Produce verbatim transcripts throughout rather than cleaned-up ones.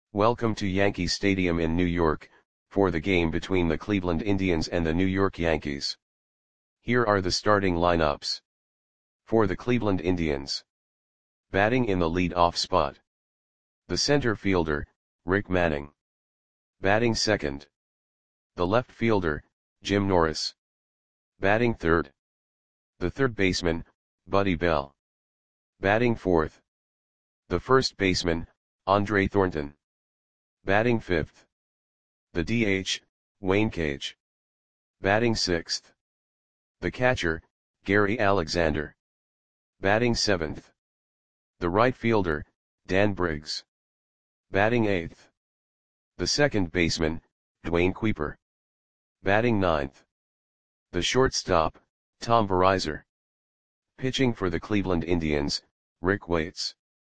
Welcome to Yankee Stadium in New York, for the game between the Cleveland Indians and the New York Yankees. Here are the starting lineups. For the Cleveland Indians. Batting in the lead-off spot. The center fielder, Rick Manning. Batting second. The left fielder, Jim Norris. Batting third. The third baseman, Buddy Bell. Batting fourth. The first baseman, Andre Thornton. Batting fifth. The D H, Wayne Cage. Batting sixth. The catcher, Gary Alexander. Batting seventh. The right fielder, Dan Briggs. Batting eighth. The second baseman, Dwayne Kuiper. Batting ninth. The shortstop, Tom Verizar. Pitching for the Cleveland Indians, Rick Waits.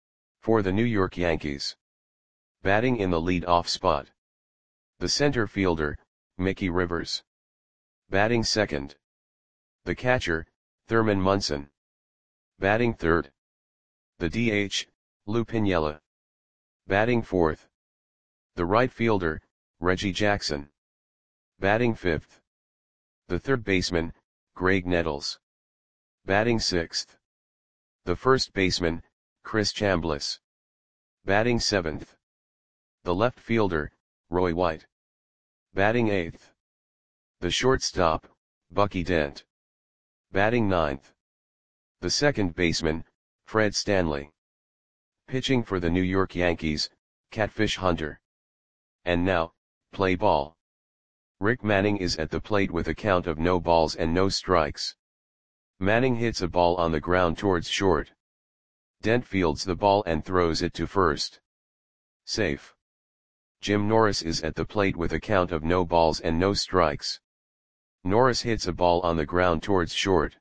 For the New York Yankees. Batting in the lead-off spot. The center fielder, Mickey Rivers. Batting second. The catcher, Thurman Munson. Batting third. The D H, Lou Piniella. Batting fourth. The right fielder, Reggie Jackson. Batting fifth. The third baseman, Greg Nettles. Batting sixth. The first baseman, Chris Chambliss. Batting seventh. The left fielder, Roy White. Batting eighth. The shortstop, Bucky Dent. Batting ninth. The second baseman, Fred Stanley. Pitching for the New York Yankees, Catfish Hunter. And now, play ball. Rick Manning is at the plate with a count of no balls and no strikes. Manning hits a ball on the ground towards short. Dent fields the ball and throws it to first. Safe. Jim Norris is at the plate with a count of no balls and no strikes. Norris hits a ball on the ground towards short.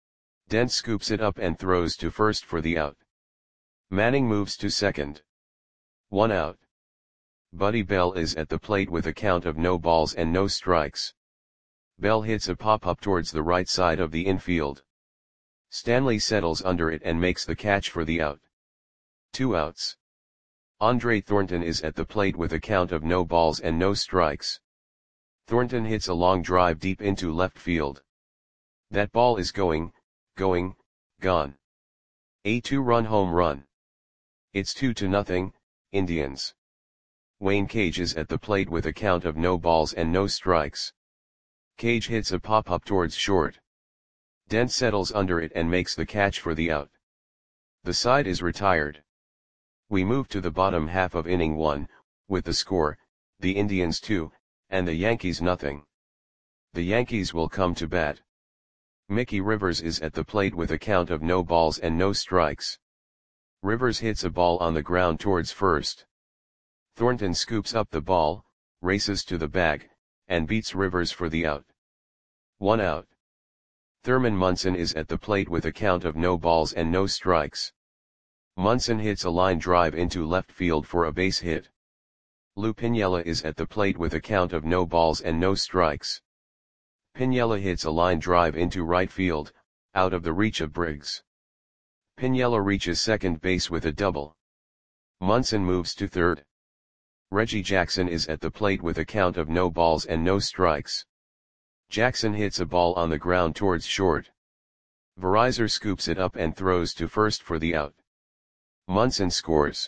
Dent scoops it up and throws to first for the out. Manning moves to second. One out. Buddy Bell is at the plate with a count of no balls and no strikes. Bell hits a pop-up towards the right side of the infield. Stanley settles under it and makes the catch for the out. Two outs. Andre Thornton is at the plate with a count of no balls and no strikes. Thornton hits a long drive deep into left field. That ball is going, going, gone. A two-run home run. It's two to nothing, Indians. Wayne Cage is at the plate with a count of no balls and no strikes. Cage hits a pop-up towards short. Dent settles under it and makes the catch for the out. The side is retired. We move to the bottom half of inning one, with the score, the Indians two, and the Yankees nothing. The Yankees will come to bat. Mickey Rivers is at the plate with a count of no balls and no strikes. Rivers hits a ball on the ground towards first. Thornton scoops up the ball, races to the bag, and beats Rivers for the out. One out. Thurman Munson is at the plate with a count of no balls and no strikes. Munson hits a line drive into left field for a base hit. Lou Piniella is at the plate with a count of no balls and no strikes. Piniella hits a line drive into right field, out of the reach of Briggs. Piniella reaches second base with a double. Munson moves to third. Reggie Jackson is at the plate with a count of no balls and no strikes. Jackson hits a ball on the ground towards short. Verizar scoops it up and throws to first for the out. Munson scores.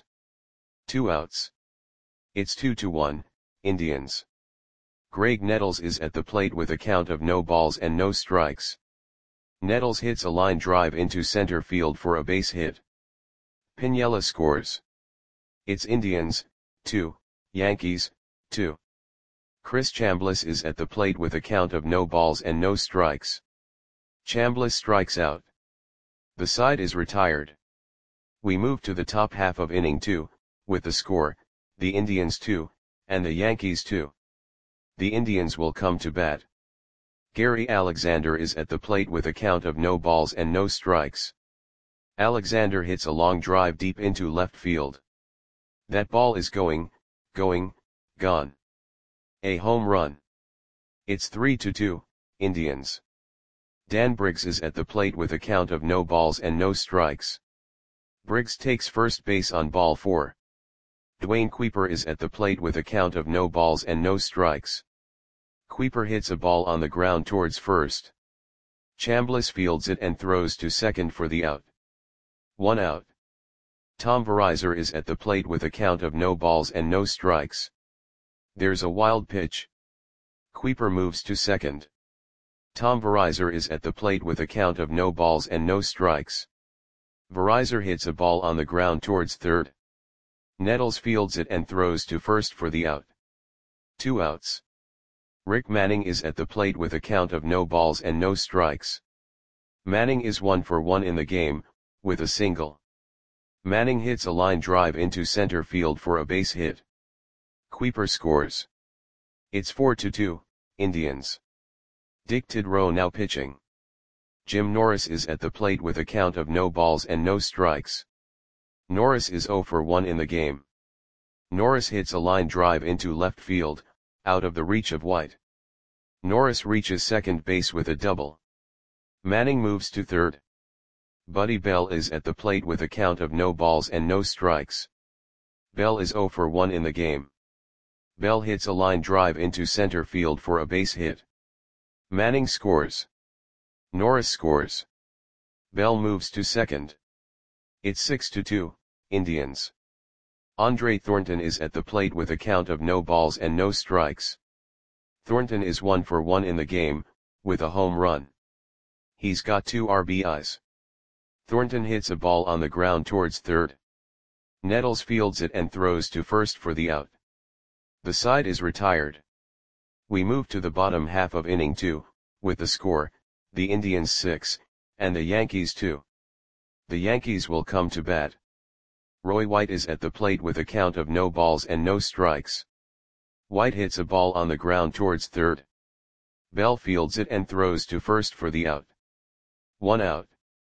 Two outs. It's two to one, Indians. Greg Nettles is at the plate with a count of no balls and no strikes. Nettles hits a line drive into center field for a base hit. Piniella scores. It's Indians, two, Yankees, two. Chris Chambliss is at the plate with a count of no balls and no strikes. Chambliss strikes out. The side is retired. We move to the top half of inning two, with the score, the Indians two, and the Yankees two. The Indians will come to bat. Gary Alexander is at the plate with a count of no balls and no strikes. Alexander hits a long drive deep into left field. That ball is going, going, gone. A home run. It's three to two, Indians. Dan Briggs is at the plate with a count of no balls and no strikes. Briggs takes first base on ball four. Dwayne Kuiper is at the plate with a count of no balls and no strikes. Kuiper hits a ball on the ground towards first. Chambliss fields it and throws to second for the out. One out. Tom Verizor is at the plate with a count of no balls and no strikes. There's a wild pitch. Kuiper moves to second. Tom Verizor is at the plate with a count of no balls and no strikes. Verizor hits a ball on the ground towards third. Nettles fields it and throws to first for the out. Two outs. Rick Manning is at the plate with a count of no balls and no strikes. Manning is one for one in the game, with a single. Manning hits a line drive into center field for a base hit. Kuiper scores. It's four to two, Indians. Dick Tidrow now pitching. Jim Norris is at the plate with a count of no balls and no strikes. Norris is zero for one in the game. Norris hits a line drive into left field, out of the reach of White. Norris reaches second base with a double. Manning moves to third. Buddy Bell is at the plate with a count of no balls and no strikes. Bell is zero for one in the game. Bell hits a line drive into center field for a base hit. Manning scores. Norris scores. Bell moves to second. It's six to two, Indians. Andre Thornton is at the plate with a count of no balls and no strikes. Thornton is one for one in the game, with a home run. He's got two R B Is. Thornton hits a ball on the ground towards third. Nettles fields it and throws to first for the out. The side is retired. We move to the bottom half of inning two, with the score, the Indians six, and the Yankees two. The Yankees will come to bat. Roy White is at the plate with a count of no balls and no strikes. White hits a ball on the ground towards third. Bell fields it and throws to first for the out. One out.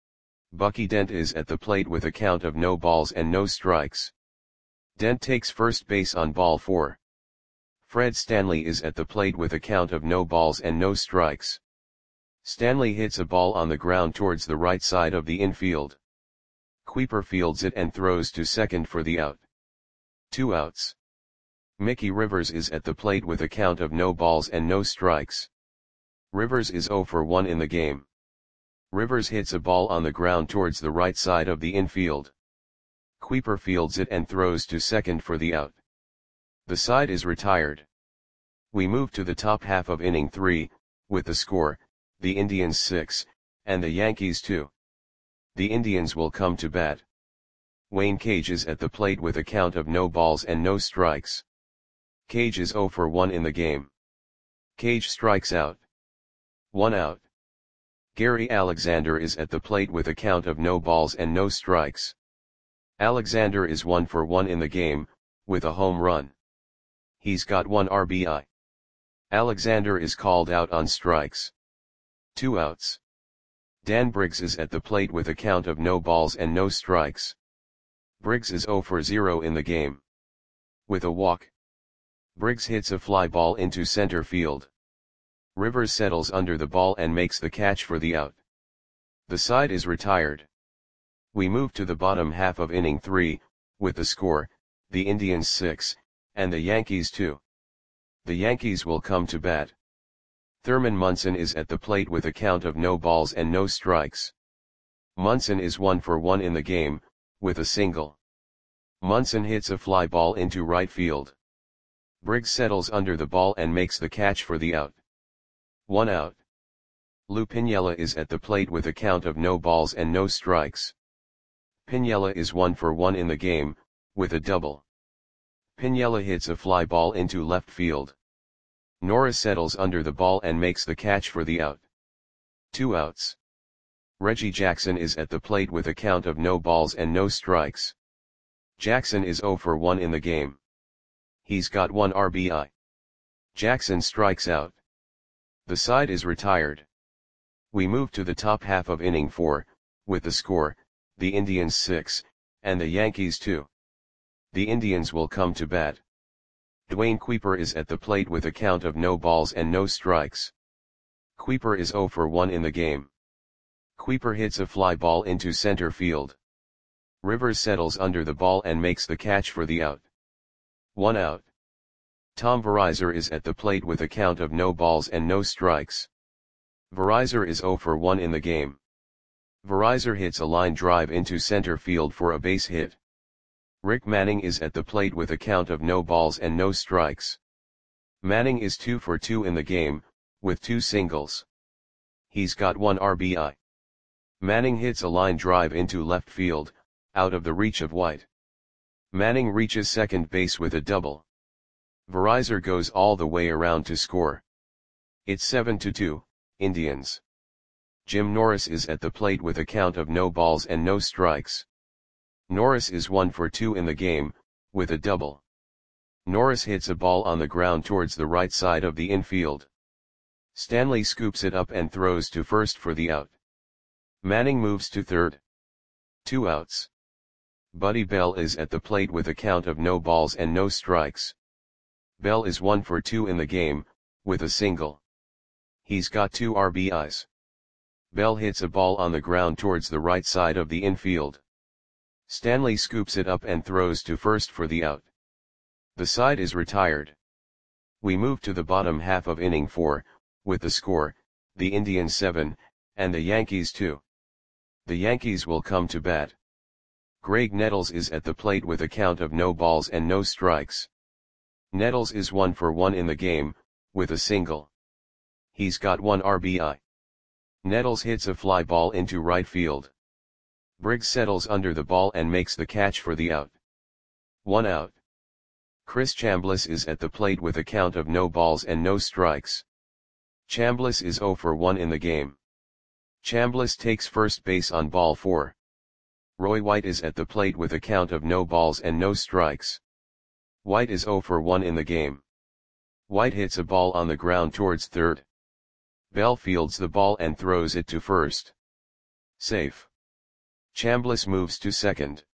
Bucky Dent is at the plate with a count of no balls and no strikes. Dent takes first base on ball four. Fred Stanley is at the plate with a count of no balls and no strikes. Stanley hits a ball on the ground towards the right side of the infield. Kuiper fields it and throws to second for the out. Two outs. Mickey Rivers is at the plate with a count of no balls and no strikes. Rivers is zero for one in the game. Rivers hits a ball on the ground towards the right side of the infield. Kuiper fields it and throws to second for the out. The side is retired. We move to the top half of inning three, with the score, the Indians six, and the Yankees two. The Indians will come to bat. Wayne Cage is at the plate with a count of no balls and no strikes. Cage is zero for one in the game. Cage strikes out. One out. Gary Alexander is at the plate with a count of no balls and no strikes. Alexander is one for one in the game, with a home run. He's got one R B I. Alexander is called out on strikes. Two outs. Dan Briggs is at the plate with a count of no balls and no strikes. Briggs is zero for zero in the game. With a walk. Briggs hits a fly ball into center field. Rivers settles under the ball and makes the catch for the out. The side is retired. We move to the bottom half of inning three, with the score, the Indians six, and the Yankees two. The Yankees will come to bat. Thurman Munson is at the plate with a count of no balls and no strikes. Munson is one for one in the game, with a single. Munson hits a fly ball into right field. Briggs settles under the ball and makes the catch for the out. One out. Lou Piniella is at the plate with a count of no balls and no strikes. Piniella is one for one in the game, with a double. Piniella hits a fly ball into left field. Norris settles under the ball and makes the catch for the out. Two outs. Reggie Jackson is at the plate with a count of no balls and no strikes. Jackson is zero for one in the game. He's got one R B I. Jackson strikes out. The side is retired. We move to the top half of inning four, with the score, the Indians six, and the Yankees two. The Indians will come to bat. Dwayne Kuiper is at the plate with a count of no balls and no strikes. Kuiper is zero for one in the game. Kuiper hits a fly ball into center field. Rivers settles under the ball and makes the catch for the out. one out. Tom Verizor is at the plate with a count of no balls and no strikes. Verizor is zero for one in the game. Verizor hits a line drive into center field for a base hit. Rick Manning is at the plate with a count of no balls and no strikes. Manning is two for two in the game, with two singles. He's got one R B I. Manning hits a line drive into left field, out of the reach of White. Manning reaches second base with a double. Verizor goes all the way around to score. It's seven to two, Indians. Jim Norris is at the plate with a count of no balls and no strikes. Norris is one for two in the game, with a double. Norris hits a ball on the ground towards the right side of the infield. Stanley scoops it up and throws to first for the out. Manning moves to third. Two outs. Buddy Bell is at the plate with a count of no balls and no strikes. Bell is one for two in the game, with a single. He's got two R B Is. Bell hits a ball on the ground towards the right side of the infield. Stanley scoops it up and throws to first for the out. The side is retired. We move to the bottom half of inning four, with the score, the Indians seven, and the Yankees two. The Yankees will come to bat. Greg Nettles is at the plate with a count of no balls and no strikes. Nettles is one for one in the game, with a single. He's got one R B I. Nettles hits a fly ball into right field. Briggs settles under the ball and makes the catch for the out. One out. Chris Chambliss is at the plate with a count of no balls and no strikes. Chambliss is zero for one in the game. Chambliss takes first base on ball four. Roy White is at the plate with a count of no balls and no strikes. White is zero for one in the game. White hits a ball on the ground towards third. Bell fields the ball and throws it to first. Safe. Chambliss moves to second.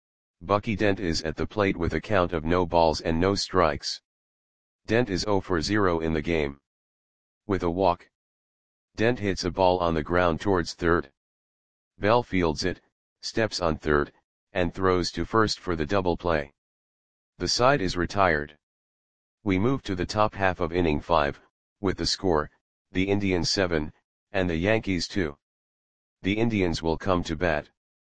Bucky Dent is at the plate with a count of no balls and no strikes. Dent is zero for zero in the game. With a walk. Dent hits a ball on the ground towards third. Bell fields it, steps on third, and throws to first for the double play. The side is retired. We move to the top half of inning five, with the score, the Indians seven, and the Yankees two. The Indians will come to bat.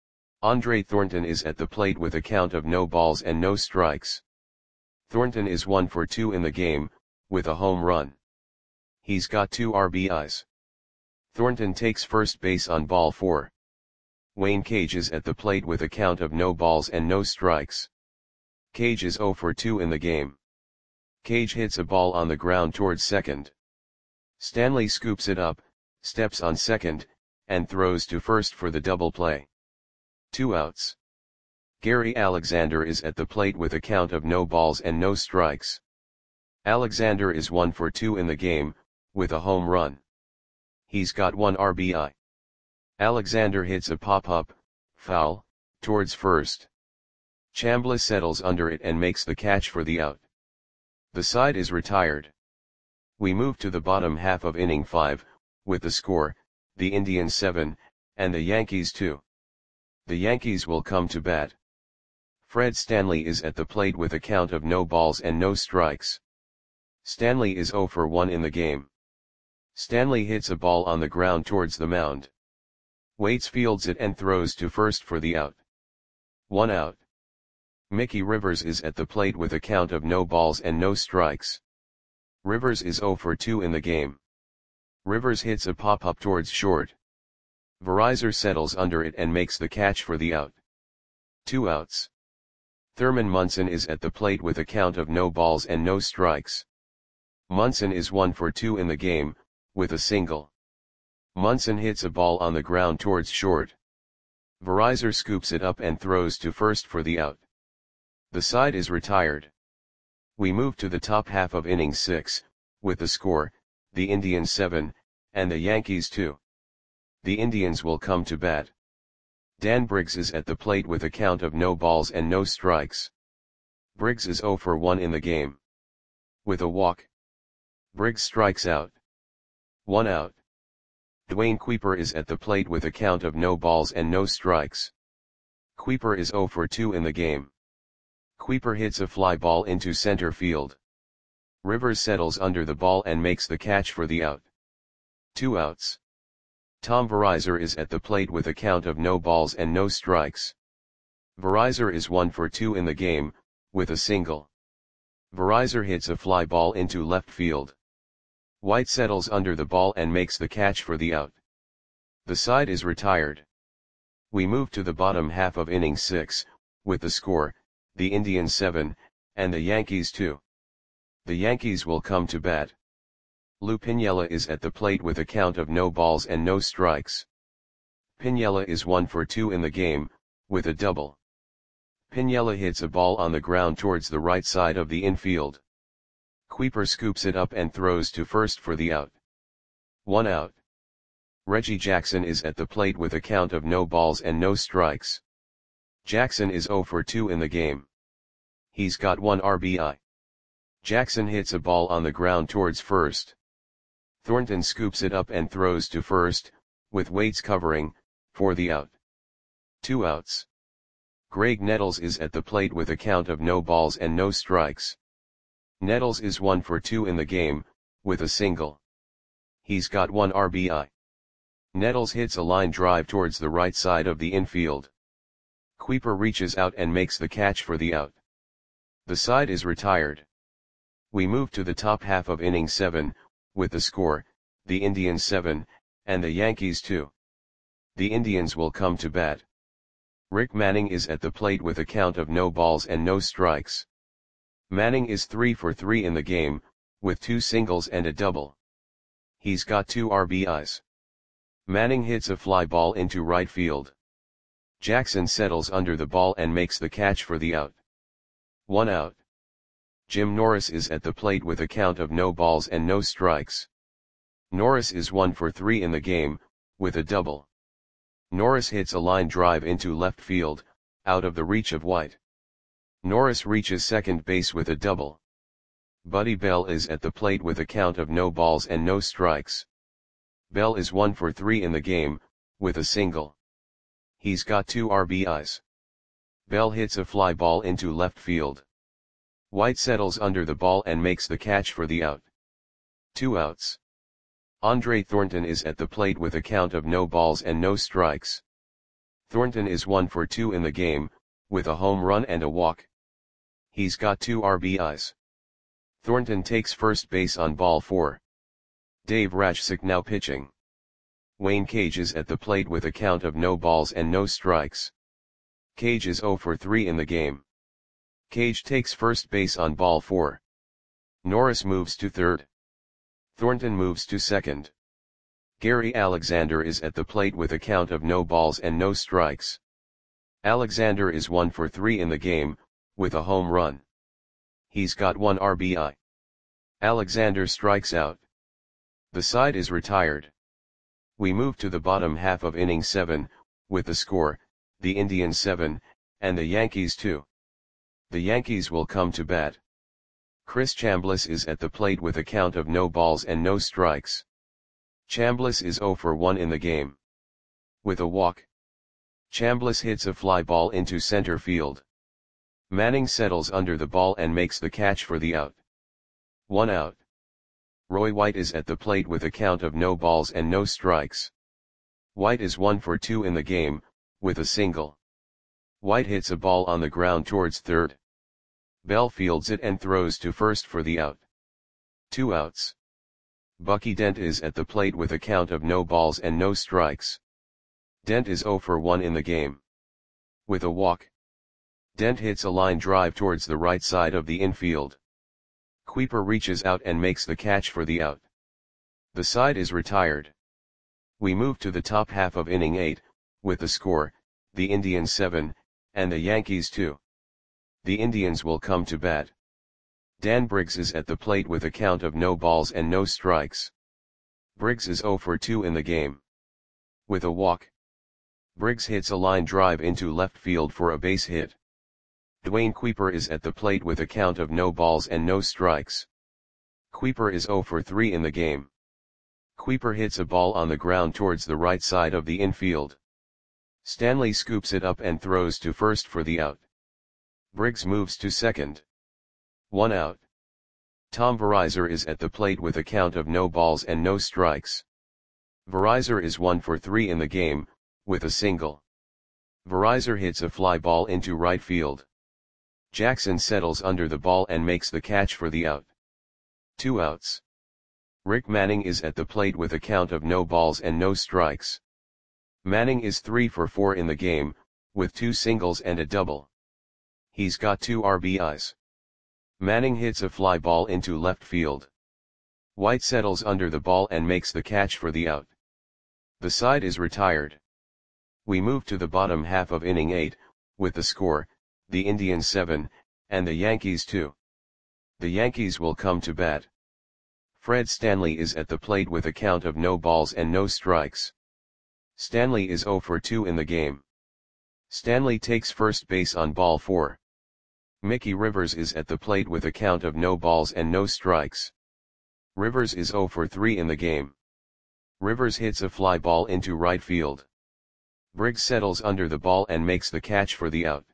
Andre Thornton is at the plate with a count of no balls and no strikes. Thornton is one for two in the game, with a home run. He's got two R B Is. Thornton takes first base on ball four. Wayne Cage is at the plate with a count of no balls and no strikes. Cage is zero for two in the game. Cage hits a ball on the ground towards second. Stanley scoops it up, steps on second, and throws to first for the double play. Two outs. Gary Alexander is at the plate with a count of no balls and no strikes. Alexander is one for two in the game, with a home run. He's got one R B I. Alexander hits a pop-up, foul, towards first. Chambliss settles under it and makes the catch for the out. The side is retired. We move to the bottom half of inning five, with the score, the Indians seven, and the Yankees two. The Yankees will come to bat. Fred Stanley is at the plate with a count of no balls and no strikes. Stanley is zero for one in the game. Stanley hits a ball on the ground towards the mound. Waits fields it and throws to first for the out. One out. Mickey Rivers is at the plate with a count of no balls and no strikes. Rivers is zero for two in the game. Rivers hits a pop-up towards short. Verizor settles under it and makes the catch for the out. Two outs. Thurman Munson is at the plate with a count of no balls and no strikes. Munson is one for two in the game, with a single. Munson hits a ball on the ground towards short. Verizor scoops it up and throws to first for the out. The side is retired. We move to the top half of inning six, with the score, the Indians seven, and the Yankees two. The Indians will come to bat. Dan Briggs is at the plate with a count of no balls and no strikes. Briggs is zero for one in the game. With a walk. Briggs strikes out. One out. Dwayne Kuiper is at the plate with a count of no balls and no strikes. Kuiper is zero for two in the game. Kuiper hits a fly ball into center field. Rivers settles under the ball and makes the catch for the out. Two outs. Tom Verizor is at the plate with a count of no balls and no strikes. Verizor is one for two in the game, with a single. Verizor hits a fly ball into left field. White settles under the ball and makes the catch for the out. The side is retired. We move to the bottom half of inning six, with the score, the Indians seven, and the Yankees two. The Yankees will come to bat. Lou Piniella is at the plate with a count of no balls and no strikes. Piniella is one for two in the game, with a double. Piniella hits a ball on the ground towards the right side of the infield. Kuiper scoops it up and throws to first for the out. One out. Reggie Jackson is at the plate with a count of no balls and no strikes. Jackson is oh for two in the game. He's got one R B I. Jackson hits a ball on the ground towards first. Thornton scoops it up and throws to first, with Waits covering, for the out. Two outs. Greg Nettles is at the plate with a count of no balls and no strikes. Nettles is one for two in the game, with a single. He's got one R B I. Nettles hits a line drive towards the right side of the infield. Kuiper reaches out and makes the catch for the out. The side is retired. We move to the top half of inning seven, with the score, the Indians seven, and the Yankees two. The Indians will come to bat. Rick Manning is at the plate with a count of no balls and no strikes. Manning is three for three in the game, with two singles and a double. He's got two R B Is. Manning hits a fly ball into right field. Jackson settles under the ball and makes the catch for the out. One out. Jim Norris is at the plate with a count of no balls and no strikes. Norris is one for three in the game, with a double. Norris hits a line drive into left field, out of the reach of White. Norris reaches second base with a double. Buddy Bell is at the plate with a count of no balls and no strikes. Bell is one for three in the game, with a single. He's got two R B Is. Bell hits a fly ball into left field. White settles under the ball and makes the catch for the out. Two outs. Andre Thornton is at the plate with a count of no balls and no strikes. Thornton is one for two in the game, with a home run and a walk. He's got two R B Is. Thornton takes first base on ball four. Dave Rajcik now pitching. Wayne Cage is at the plate with a count of no balls and no strikes. Cage is oh for three in the game. Cage takes first base on ball four. Norris moves to third. Thornton moves to second. Gary Alexander is at the plate with a count of no balls and no strikes. Alexander is one for three in the game, with a home run. He's got one R B I. Alexander strikes out. The side is retired. We move to the bottom half of inning seven, with the score, the Indians seven, and the Yankees two. The Yankees will come to bat. Chris Chambliss is at the plate with a count of no balls and no strikes. Chambliss is oh for one in the game. With a walk. Chambliss hits a fly ball into center field. Manning settles under the ball and makes the catch for the out. One out. Roy White is at the plate with a count of no balls and no strikes. White is one for two in the game, with a single. White hits a ball on the ground towards third. Bell fields it and throws to first for the out. Two outs. Bucky Dent is at the plate with a count of no balls and no strikes. Dent is oh for one in the game. With a walk. Dent hits a line drive towards the right side of the infield. Kuiper reaches out and makes the catch for the out. The side is retired. We move to the top half of inning eight, with the score, the Indians seven, and the Yankees two. The Indians will come to bat. Dan Briggs is at the plate with a count of no balls and no strikes. Briggs is oh for two in the game. With a walk. Briggs hits a line drive into left field for a base hit. Dwayne Kuiper is at the plate with a count of no balls and no strikes. Kuiper is oh for three in the game. Kuiper hits a ball on the ground towards the right side of the infield. Stanley scoops it up and throws to first for the out. Briggs moves to second. One out. Tom Verizor is at the plate with a count of no balls and no strikes. Verizor is one for three in the game, with a single. Verizor hits a fly ball into right field. Jackson settles under the ball and makes the catch for the out. Two outs. Rick Manning is at the plate with a count of no balls and no strikes. Manning is three for four in the game, with two singles and a double. He's got two R B Is. Manning hits a fly ball into left field. White settles under the ball and makes the catch for the out. The side is retired. We move to the bottom half of inning eight, with the score, the Indians seven, and the Yankees two. The Yankees will come to bat. Fred Stanley is at the plate with a count of no balls and no strikes. Stanley is zero for two in the game. Stanley takes first base on ball four. Mickey Rivers is at the plate with a count of no balls and no strikes. Rivers is zero for three in the game. Rivers hits a fly ball into right field. Briggs settles under the ball and makes the catch for the out.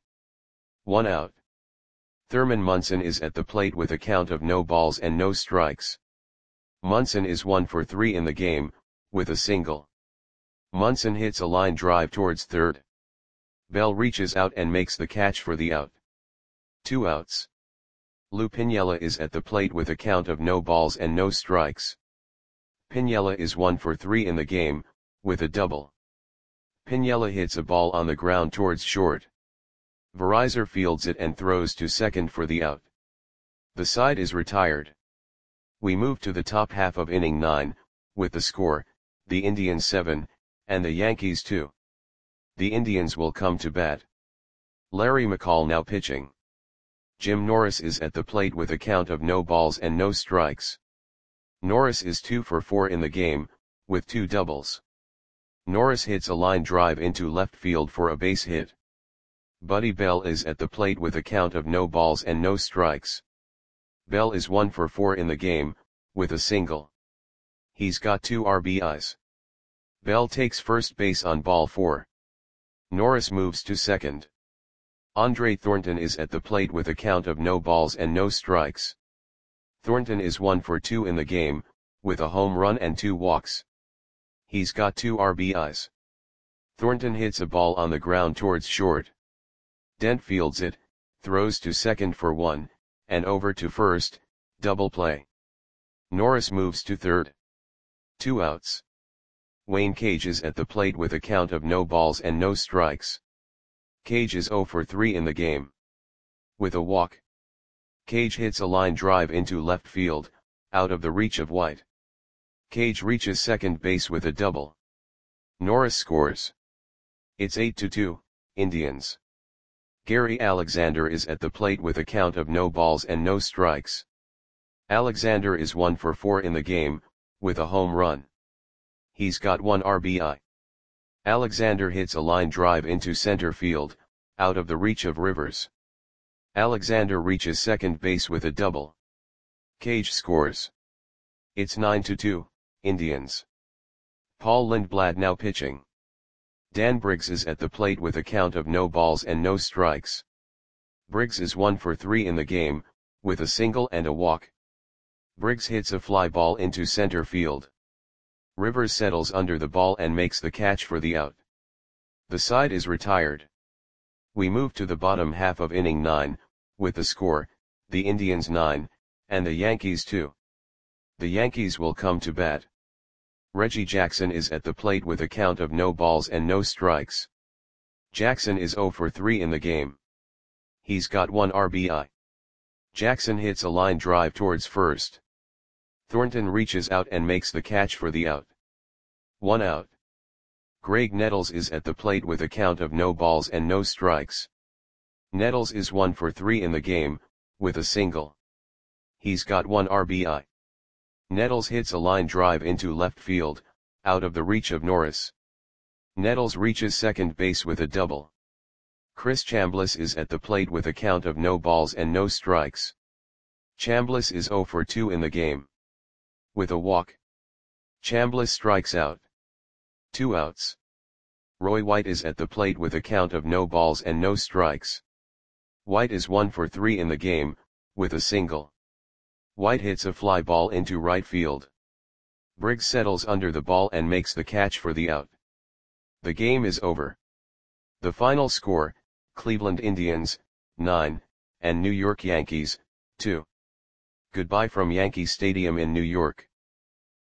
One out. Thurman Munson is at the plate with a count of no balls and no strikes. Munson is one for three in the game, with a single. Munson hits a line drive towards third. Bell reaches out and makes the catch for the out. Two outs. Lou Piniella is at the plate with a count of no balls and no strikes. Piniella is one for three in the game, with a double. Piniella hits a ball on the ground towards short. Verizor fields it and throws to second for the out. The side is retired. We move to the top half of inning nine, with the score, the Indians seven, and the Yankees two. The Indians will come to bat. Larry McCall now pitching. Jim Norris is at the plate with a count of no balls and no strikes. Norris is two for four in the game, with two doubles. Norris hits a line drive into left field for a base hit. Buddy Bell is at the plate with a count of no balls and no strikes. Bell is one for four in the game, with a single. He's got two R B Is. Bell takes first base on ball four. Norris moves to second. Andre Thornton is at the plate with a count of no balls and no strikes. Thornton is one for two in the game, with a home run and two walks. He's got two R B Is. Thornton hits a ball on the ground towards short. Dent fields it, throws to second for one, and over to first, double play. Norris moves to third. Two outs. Wayne Cage is at the plate with a count of no balls and no strikes. Cage is zero for three in the game. With a walk. Cage hits a line drive into left field, out of the reach of White. Cage reaches second base with a double. Norris scores. It's eight to two, Indians. Gary Alexander is at the plate with a count of no balls and no strikes. Alexander is one for four in the game, with a home run. He's got one R B I. Alexander hits a line drive into center field, out of the reach of Rivers. Alexander reaches second base with a double. Cage scores. It's nine to two, Indians. Paul Lindblad now pitching. Dan Briggs is at the plate with a count of no balls and no strikes. Briggs is one for three in the game, with a single and a walk. Briggs hits a fly ball into center field. Rivers settles under the ball and makes the catch for the out. The side is retired. We move to the bottom half of inning nine, with the score, the Indians nine, and the Yankees two. The Yankees will come to bat. Reggie Jackson is at the plate with a count of no balls and no strikes. Jackson is zero for three in the game. He's got one R B I. Jackson hits a line drive towards first. Thornton reaches out and makes the catch for the out. One out. Greg Nettles is at the plate with a count of no balls and no strikes. Nettles is one for three in the game, with a single. He's got one R B I. Nettles hits a line drive into left field, out of the reach of Norris. Nettles reaches second base with a double. Chris Chambliss is at the plate with a count of no balls and no strikes. Chambliss is zero for two in the game. With a walk. Chambliss strikes out. Two outs. Roy White is at the plate with a count of no balls and no strikes. White is one for three in the game, with a single. White hits a fly ball into right field. Briggs settles under the ball and makes the catch for the out. The game is over. The final score, Cleveland Indians, nine, and New York Yankees, two. Goodbye from Yankee Stadium in New York.